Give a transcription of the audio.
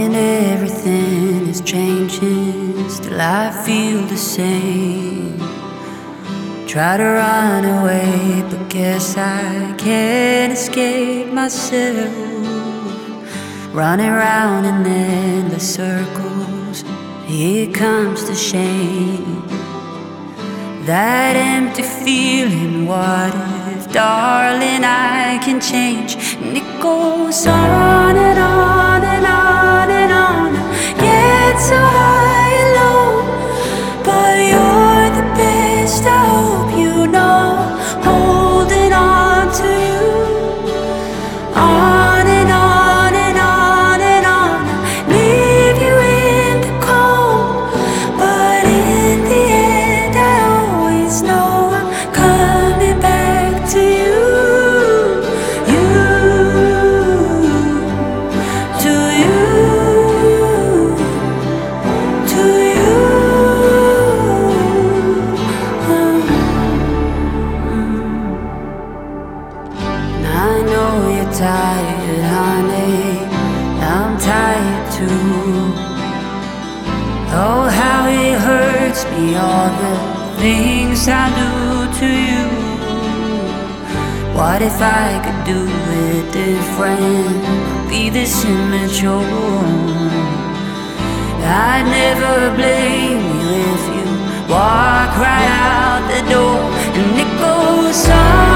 when everything is changing, still I feel the same. Try to run away, but guess I can't escape myself. Running round in endless circles, here comes the shame. That empty feeling, what if, darling, I can change? And it goes on and on and on and on. Get so high and low, but you're the best, I hope you know. Holding on to you, on and on and on and on. Leave you in the cold, but in the end I always know I'm coming back to you. I know you're tired, honey, I'm tired too. Oh, how it hurts me, all the things I do to you. What if I could do it different, be this immature? I'd never blame you if you walk right out the door. And it goes on